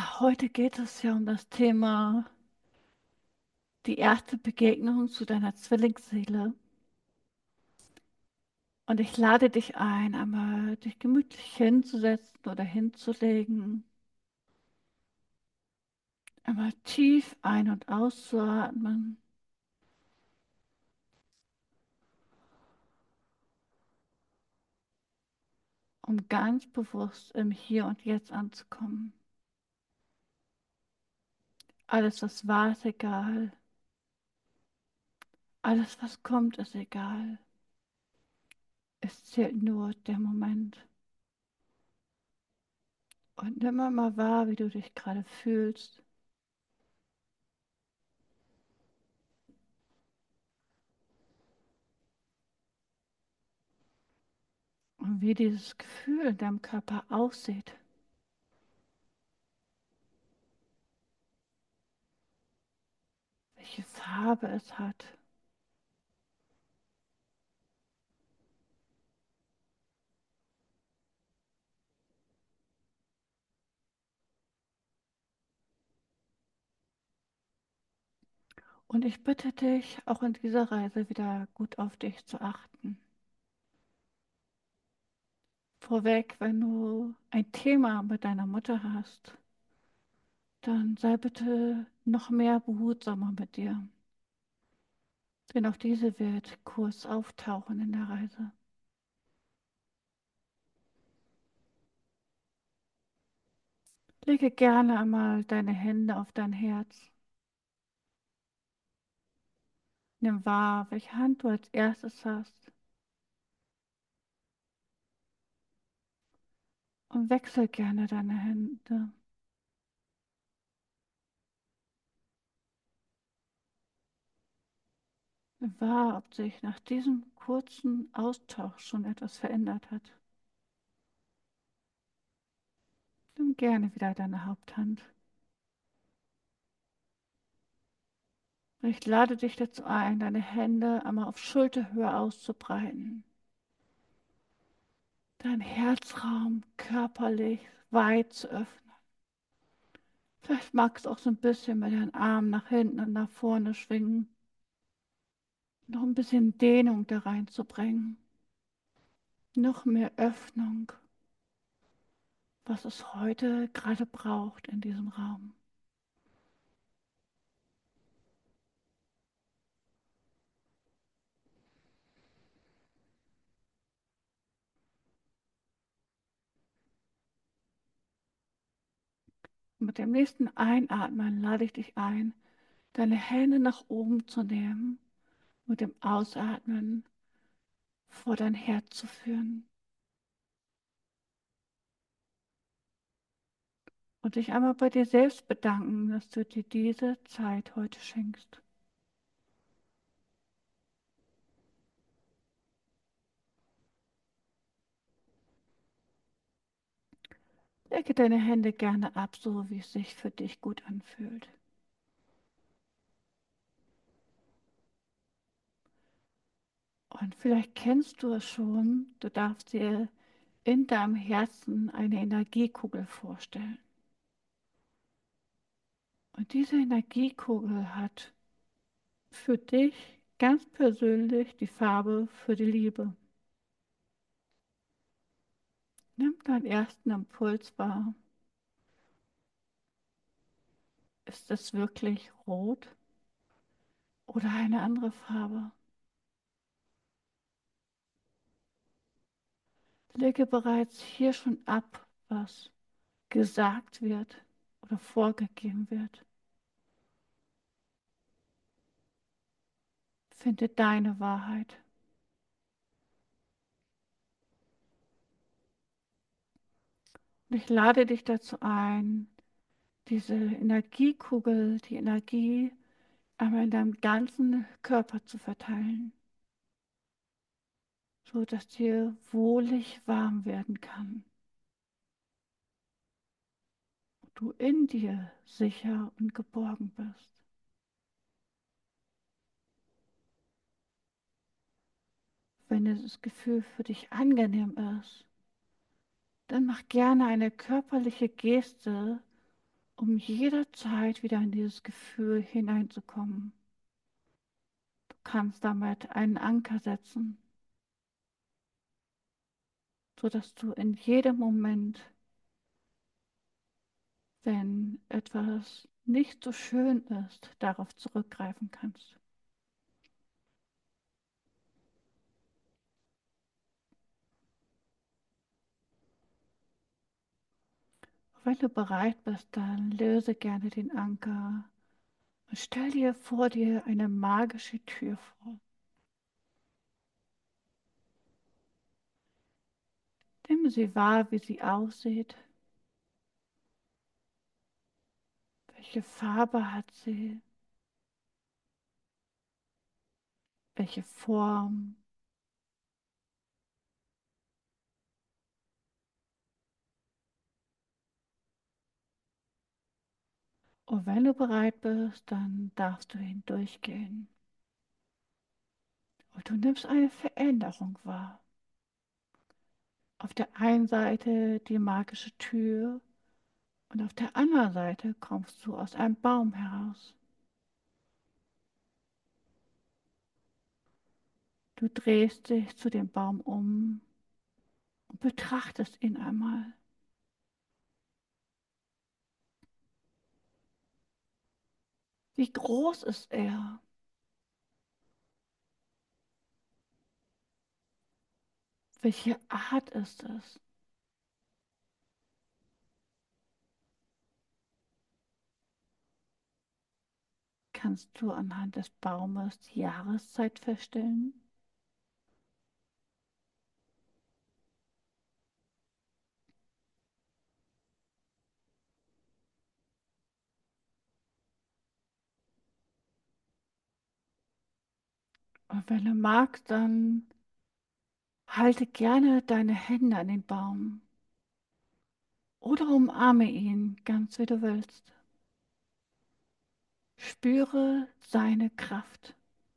Ja, heute geht es ja um das Thema die erste Begegnung zu deiner Zwillingsseele. Und ich lade dich ein, einmal dich gemütlich hinzusetzen oder hinzulegen, einmal tief ein- und auszuatmen, um ganz bewusst im Hier und Jetzt anzukommen. Alles, was war, ist egal. Alles, was kommt, ist egal. Es zählt nur der Moment. Und nimm mal wahr, wie du dich gerade fühlst. Und wie dieses Gefühl in deinem Körper aussieht. Welche Farbe es hat. Und ich bitte dich, auch in dieser Reise wieder gut auf dich zu achten. Vorweg, wenn du ein Thema mit deiner Mutter hast, dann sei bitte noch mehr behutsamer mit dir. Denn auch diese wird kurz auftauchen in der Reise. Lege gerne einmal deine Hände auf dein Herz. Nimm wahr, welche Hand du als erstes hast. Und wechsel gerne deine Hände. Nimm wahr, ob sich nach diesem kurzen Austausch schon etwas verändert hat. Nimm gerne wieder deine Haupthand. Ich lade dich dazu ein, deine Hände einmal auf Schulterhöhe auszubreiten. Deinen Herzraum körperlich weit zu öffnen. Vielleicht magst du auch so ein bisschen mit deinen Armen nach hinten und nach vorne schwingen. Noch ein bisschen Dehnung da reinzubringen. Noch mehr Öffnung, was es heute gerade braucht in diesem Raum. Und mit dem nächsten Einatmen lade ich dich ein, deine Hände nach oben zu nehmen, mit dem Ausatmen vor dein Herz zu führen und dich einmal bei dir selbst bedanken, dass du dir diese Zeit heute schenkst. Lege deine Hände gerne ab, so wie es sich für dich gut anfühlt. Und vielleicht kennst du es schon, du darfst dir in deinem Herzen eine Energiekugel vorstellen. Und diese Energiekugel hat für dich ganz persönlich die Farbe für die Liebe. Nimm deinen ersten Impuls wahr. Ist es wirklich rot oder eine andere Farbe? Lege bereits hier schon ab, was gesagt wird oder vorgegeben wird. Finde deine Wahrheit. Und ich lade dich dazu ein, diese Energiekugel, die Energie einmal in deinem ganzen Körper zu verteilen, so dass dir wohlig warm werden kann. Und du in dir sicher und geborgen bist. Wenn dieses Gefühl für dich angenehm ist, dann mach gerne eine körperliche Geste, um jederzeit wieder in dieses Gefühl hineinzukommen. Du kannst damit einen Anker setzen, sodass du in jedem Moment, wenn etwas nicht so schön ist, darauf zurückgreifen kannst. Wenn du bereit bist, dann löse gerne den Anker und stell dir vor dir eine magische Tür vor. Nimm sie wahr, wie sie aussieht. Welche Farbe hat sie? Welche Form? Und wenn du bereit bist, dann darfst du hindurchgehen. Und du nimmst eine Veränderung wahr. Auf der einen Seite die magische Tür und auf der anderen Seite kommst du aus einem Baum heraus. Du drehst dich zu dem Baum um und betrachtest ihn einmal. Wie groß ist er? Welche Art ist es? Kannst du anhand des Baumes die Jahreszeit feststellen? Und wenn du magst, dann halte gerne deine Hände an den Baum oder umarme ihn ganz wie du willst. Spüre seine Kraft.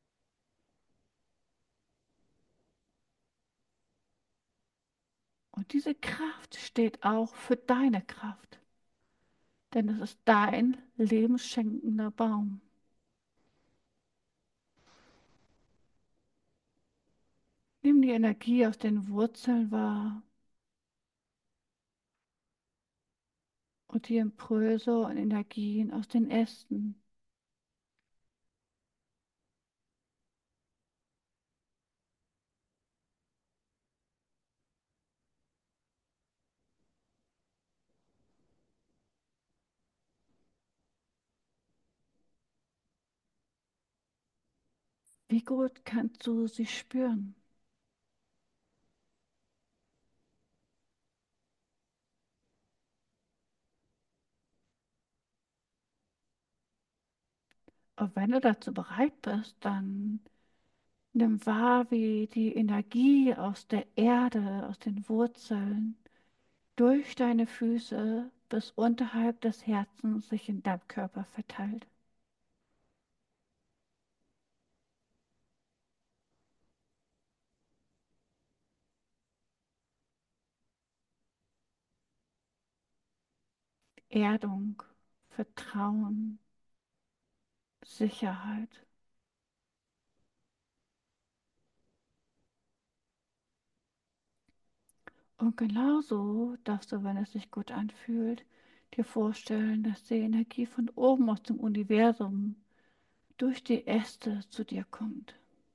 Und diese Kraft steht auch für deine Kraft, denn es ist dein lebensschenkender Baum. Nimm die Energie aus den Wurzeln wahr und die Impulse und Energien aus den Ästen. Wie gut kannst du sie spüren? Und wenn du dazu bereit bist, dann nimm wahr, wie die Energie aus der Erde, aus den Wurzeln, durch deine Füße bis unterhalb des Herzens sich in deinem Körper verteilt. Erdung, Vertrauen, Sicherheit. Und genauso darfst du, wenn es sich gut anfühlt, dir vorstellen, dass die Energie von oben aus dem Universum durch die Äste zu dir kommt.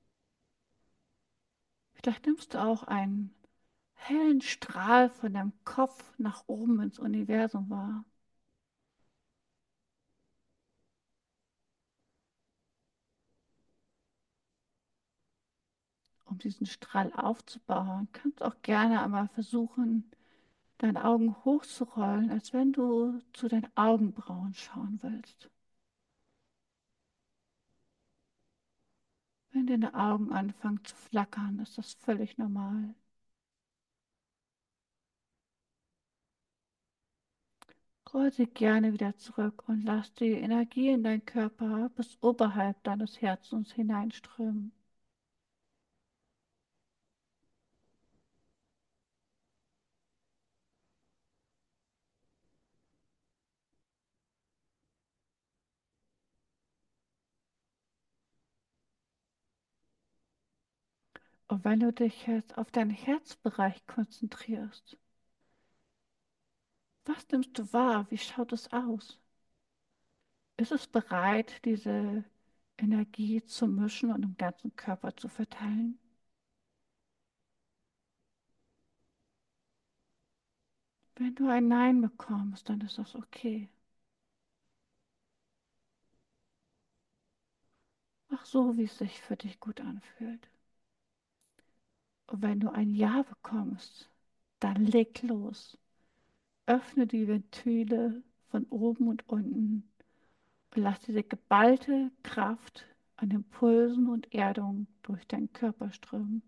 Vielleicht nimmst du auch einen hellen Strahl von deinem Kopf nach oben ins Universum wahr. Um diesen Strahl aufzubauen, kannst du auch gerne einmal versuchen, deine Augen hochzurollen, als wenn du zu deinen Augenbrauen schauen willst. Wenn deine Augen anfangen zu flackern, ist das völlig normal. Roll sie gerne wieder zurück und lass die Energie in deinen Körper bis oberhalb deines Herzens hineinströmen. Und wenn du dich jetzt auf deinen Herzbereich konzentrierst, was nimmst du wahr? Wie schaut es aus? Ist es bereit, diese Energie zu mischen und im ganzen Körper zu verteilen? Wenn du ein Nein bekommst, dann ist das okay. Mach so, wie es sich für dich gut anfühlt. Und wenn du ein Ja bekommst, dann leg los. Öffne die Ventile von oben und unten und lass diese geballte Kraft an Impulsen und Erdung durch deinen Körper strömen.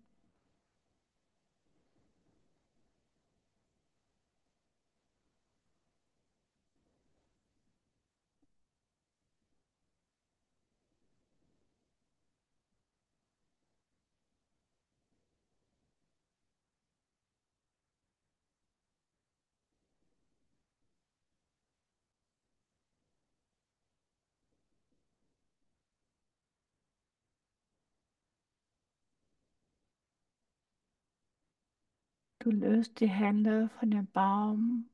Du löst die Hände von dem Baum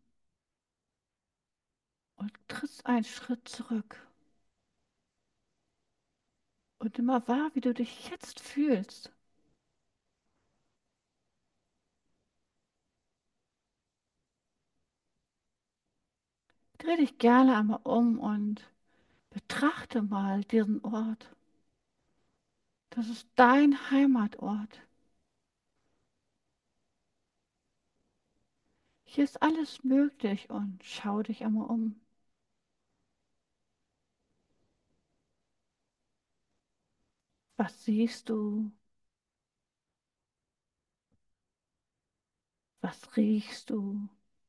und trittst einen Schritt zurück. Und nimm mal wahr, wie du dich jetzt fühlst. Dreh dich gerne einmal um und betrachte mal diesen Ort. Das ist dein Heimatort. Hier ist alles möglich und schau dich einmal um. Was siehst du? Was riechst du?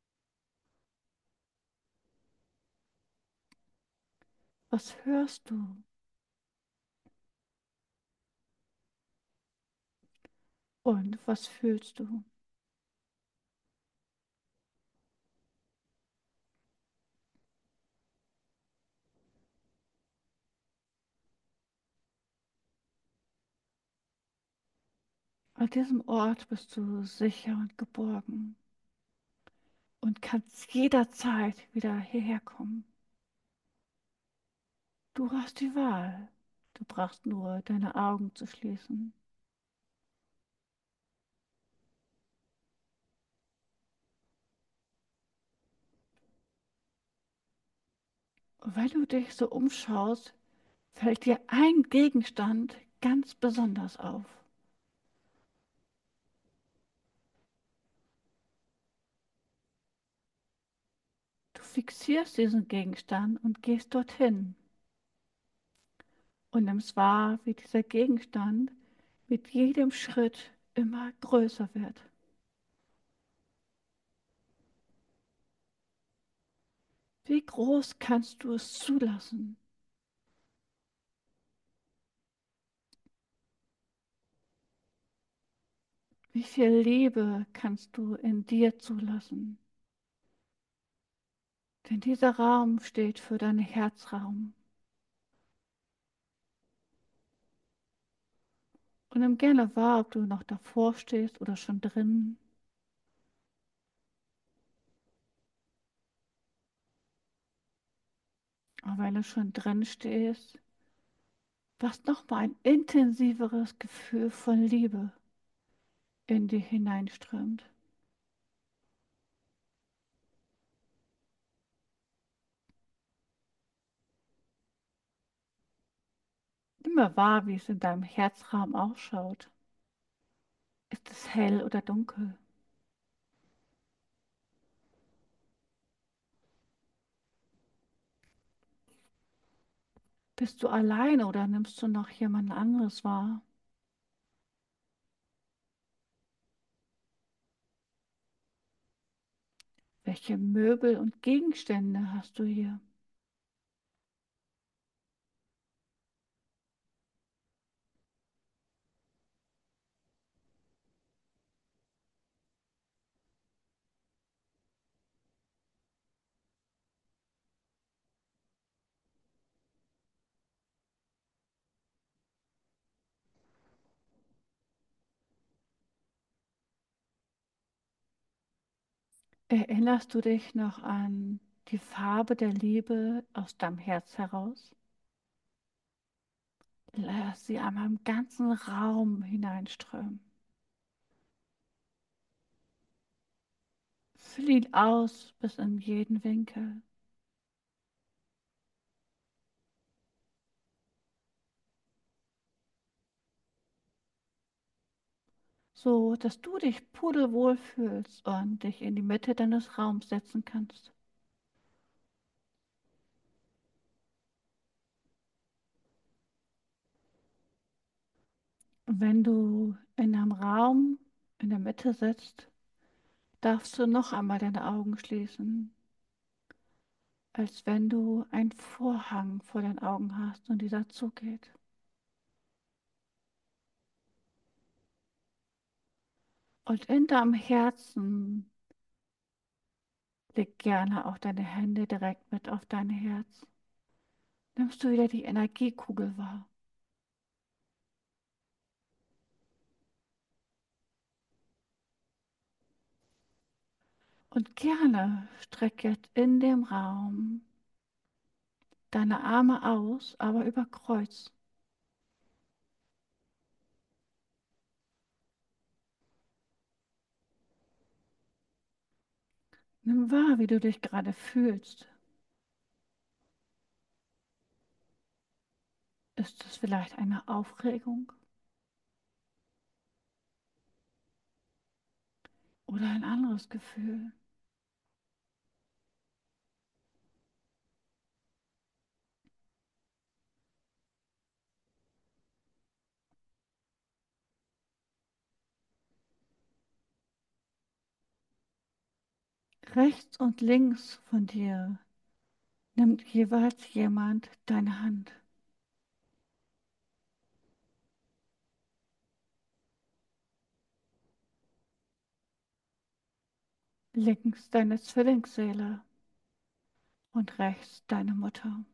Was hörst du? Und was fühlst du? An diesem Ort bist du sicher und geborgen und kannst jederzeit wieder hierher kommen. Du hast die Wahl. Du brauchst nur deine Augen zu schließen. Und wenn du dich so umschaust, fällt dir ein Gegenstand ganz besonders auf. Du fixierst diesen Gegenstand und gehst dorthin und nimmst wahr, wie dieser Gegenstand mit jedem Schritt immer größer wird. Wie groß kannst du es zulassen? Wie viel Liebe kannst du in dir zulassen? Denn dieser Raum steht für deinen Herzraum. Und nimm gerne wahr, ob du noch davor stehst oder schon drin. Aber wenn du schon drin stehst, was nochmal ein intensiveres Gefühl von Liebe in dir hineinströmt. Nimm mal wahr, wie es in deinem Herzraum ausschaut. Ist es hell oder dunkel? Bist du alleine oder nimmst du noch jemand anderes wahr? Welche Möbel und Gegenstände hast du hier? Erinnerst du dich noch an die Farbe der Liebe aus deinem Herz heraus? Lass sie einmal im ganzen Raum hineinströmen. Füll ihn aus bis in jeden Winkel, so dass du dich pudelwohl fühlst und dich in die Mitte deines Raums setzen kannst. Und wenn du in einem Raum in der Mitte sitzt, darfst du noch einmal deine Augen schließen, als wenn du einen Vorhang vor den Augen hast und dieser zugeht. Und in deinem Herzen leg gerne auch deine Hände direkt mit auf dein Herz. Nimmst du wieder die Energiekugel wahr. Und gerne streck jetzt in dem Raum deine Arme aus, aber über Kreuz. Nimm wahr, wie du dich gerade fühlst. Ist es vielleicht eine Aufregung oder ein anderes Gefühl? Rechts und links von dir nimmt jeweils jemand deine Hand. Links deine Zwillingsseele und rechts deine Mutter.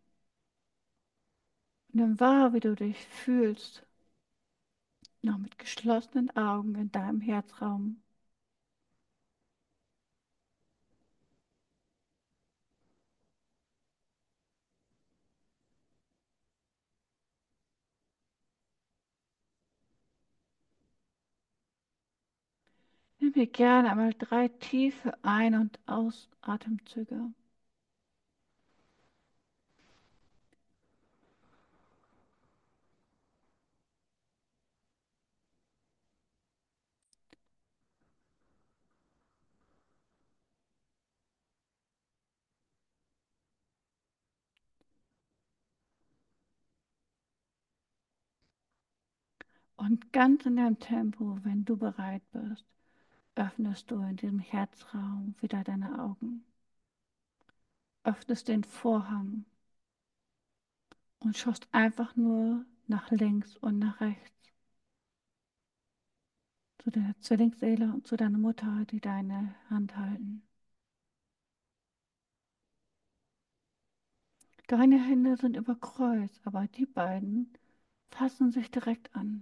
Nimm wahr, wie du dich fühlst, noch mit geschlossenen Augen in deinem Herzraum. Nimm mir gerne einmal 3 tiefe Ein- und Ausatemzüge. Und ganz in deinem Tempo, wenn du bereit bist, öffnest du in diesem Herzraum wieder deine Augen, öffnest den Vorhang und schaust einfach nur nach links und nach rechts zu deiner Zwillingsseele und zu deiner Mutter, die deine Hand halten. Deine Hände sind über Kreuz, aber die beiden fassen sich direkt an.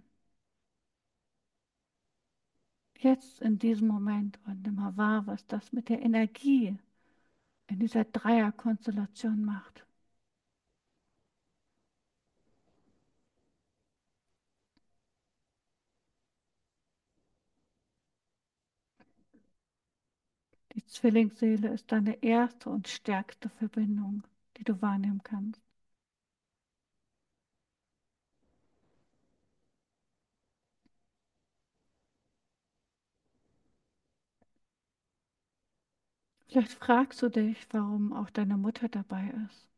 Jetzt in diesem Moment und nimm mal wahr, was das mit der Energie in dieser Dreierkonstellation macht. Die Zwillingsseele ist deine erste und stärkste Verbindung, die du wahrnehmen kannst. Vielleicht fragst du dich, warum auch deine Mutter dabei ist.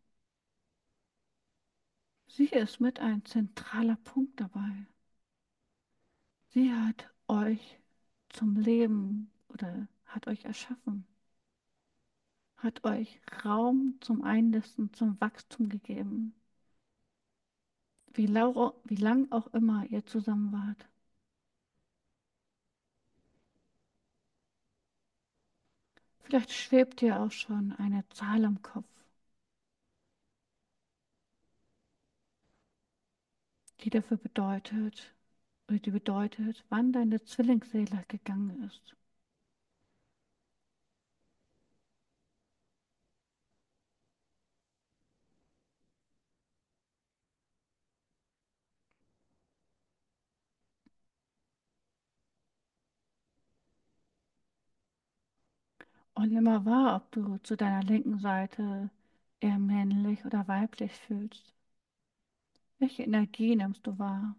Sie ist mit ein zentraler Punkt dabei. Sie hat euch zum Leben oder hat euch erschaffen, hat euch Raum zum Einnisten, zum Wachstum gegeben, wie lang auch immer ihr zusammen wart. Vielleicht schwebt dir auch schon eine Zahl im Kopf, die dafür bedeutet, oder die bedeutet, wann deine Zwillingsseele gegangen ist. Und nimm mal wahr, ob du zu deiner linken Seite eher männlich oder weiblich fühlst. Welche Energie nimmst du wahr?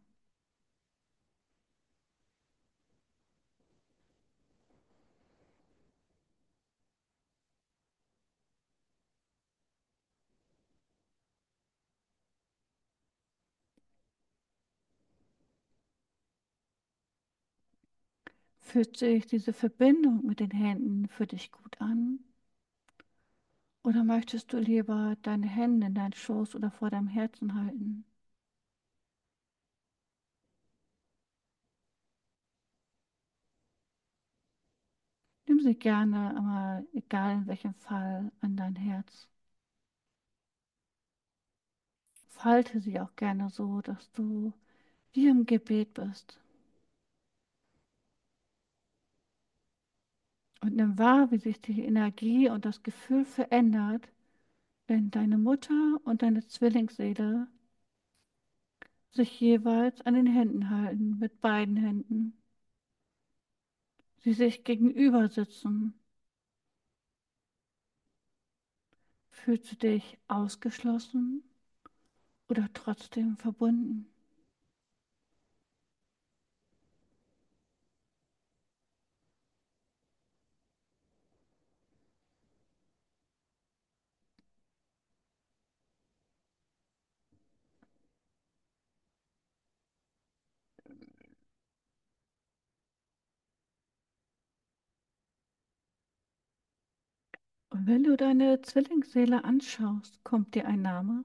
Fühlt sich diese Verbindung mit den Händen für dich gut an? Oder möchtest du lieber deine Hände in deinen Schoß oder vor deinem Herzen halten? Nimm sie gerne, aber egal in welchem Fall, an dein Herz. Falte sie auch gerne so, dass du wie im Gebet bist. Und nimm wahr, wie sich die Energie und das Gefühl verändert, wenn deine Mutter und deine Zwillingsseele sich jeweils an den Händen halten, mit beiden Händen. Sie sich gegenüber sitzen. Fühlst du dich ausgeschlossen oder trotzdem verbunden? Und wenn du deine Zwillingsseele anschaust, kommt dir ein Name.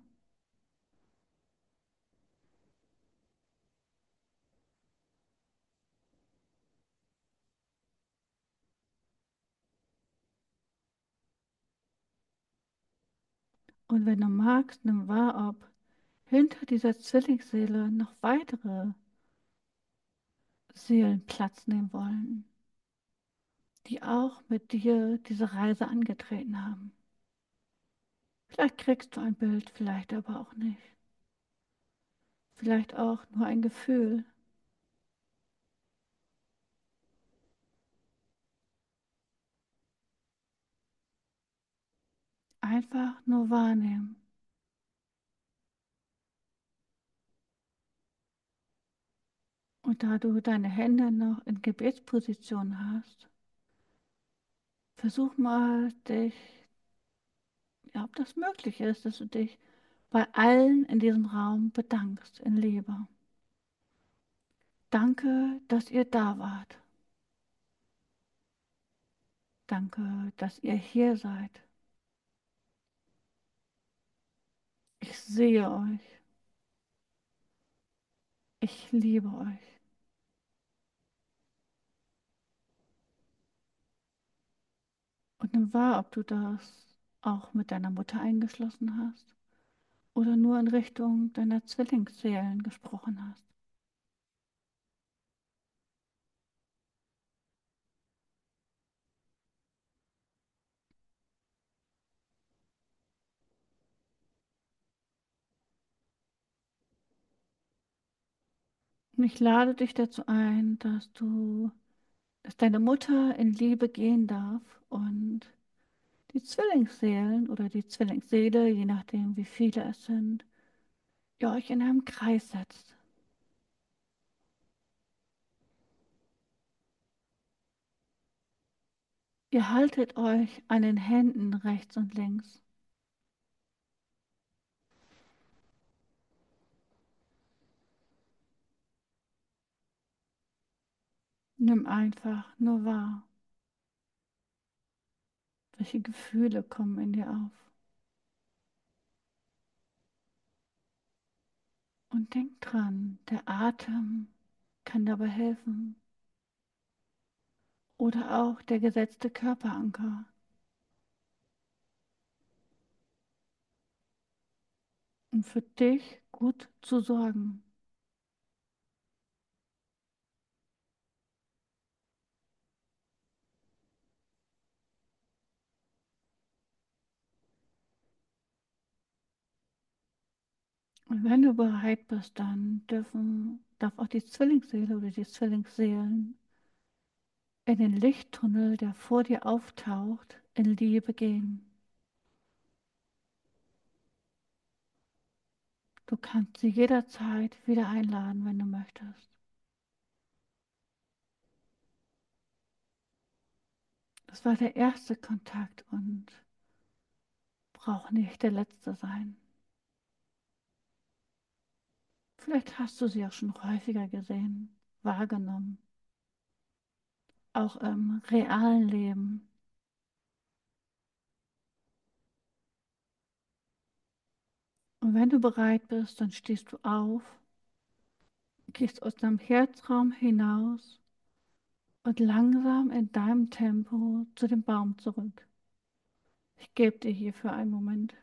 Und wenn du magst, nimm wahr, ob hinter dieser Zwillingsseele noch weitere Seelen Platz nehmen wollen, die auch mit dir diese Reise angetreten haben. Vielleicht kriegst du ein Bild, vielleicht aber auch nicht. Vielleicht auch nur ein Gefühl. Einfach nur wahrnehmen. Und da du deine Hände noch in Gebetsposition hast, versuch mal dich, ja, ob das möglich ist, dass du dich bei allen in diesem Raum bedankst in Liebe. Danke, dass ihr da wart. Danke, dass ihr hier seid. Ich sehe euch. Ich liebe euch. Und nimm wahr, ob du das auch mit deiner Mutter eingeschlossen hast oder nur in Richtung deiner Zwillingsseelen gesprochen hast. Und ich lade dich dazu ein, dass deine Mutter in Liebe gehen darf und die Zwillingsseelen oder die Zwillingsseele, je nachdem wie viele es sind, ihr euch in einem Kreis setzt. Ihr haltet euch an den Händen rechts und links. Nimm einfach nur wahr, welche Gefühle kommen in dir auf. Und denk dran, der Atem kann dabei helfen. Oder auch der gesetzte Körperanker, um für dich gut zu sorgen. Und wenn du bereit bist, dann darf auch die Zwillingsseele oder die Zwillingsseelen in den Lichttunnel, der vor dir auftaucht, in Liebe gehen. Du kannst sie jederzeit wieder einladen, wenn du möchtest. Das war der erste Kontakt und braucht nicht der letzte sein. Vielleicht hast du sie auch schon häufiger gesehen, wahrgenommen, auch im realen Leben. Und wenn du bereit bist, dann stehst du auf, gehst aus deinem Herzraum hinaus und langsam in deinem Tempo zu dem Baum zurück. Ich gebe dir hierfür einen Moment.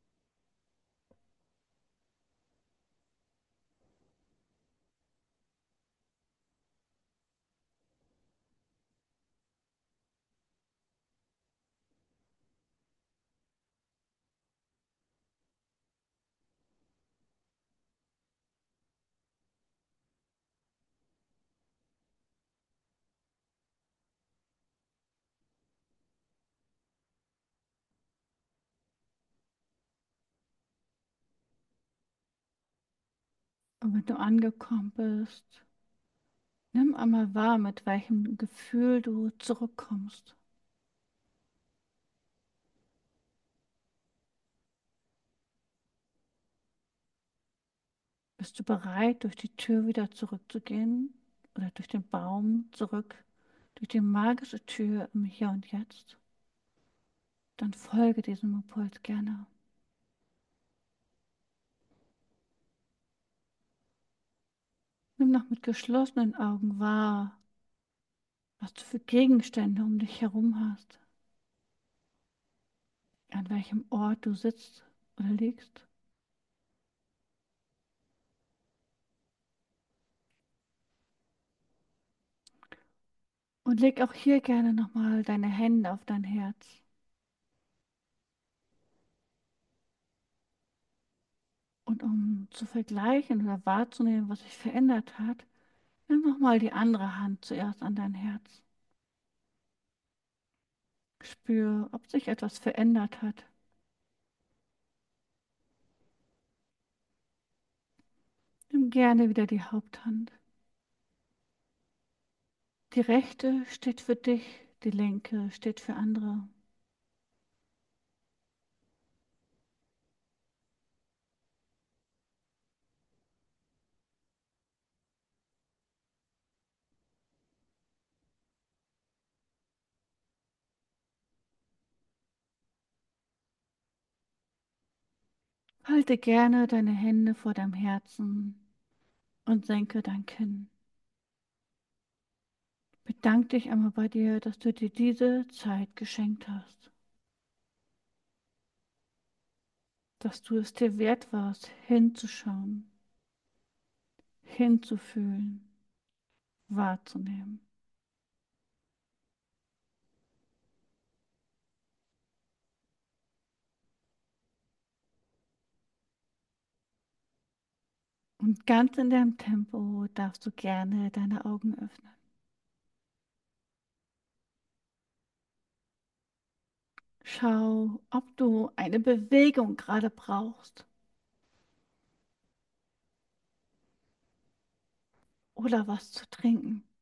Und wenn du angekommen bist, nimm einmal wahr, mit welchem Gefühl du zurückkommst. Bist du bereit, durch die Tür wieder zurückzugehen oder durch den Baum zurück, durch die magische Tür im Hier und Jetzt? Dann folge diesem Impuls gerne. Nimm noch mit geschlossenen Augen wahr, was du für Gegenstände um dich herum hast, an welchem Ort du sitzt oder liegst. Und leg auch hier gerne nochmal deine Hände auf dein Herz. Und um zu vergleichen oder wahrzunehmen, was sich verändert hat, nimm nochmal die andere Hand zuerst an dein Herz. Spür, ob sich etwas verändert hat. Nimm gerne wieder die Haupthand. Die rechte steht für dich, die linke steht für andere. Halte gerne deine Hände vor deinem Herzen und senke dein Kinn. Bedank dich einmal bei dir, dass du dir diese Zeit geschenkt hast, dass du es dir wert warst, hinzuschauen, hinzufühlen, wahrzunehmen. Und ganz in deinem Tempo darfst du gerne deine Augen öffnen. Schau, ob du eine Bewegung gerade brauchst oder was zu trinken.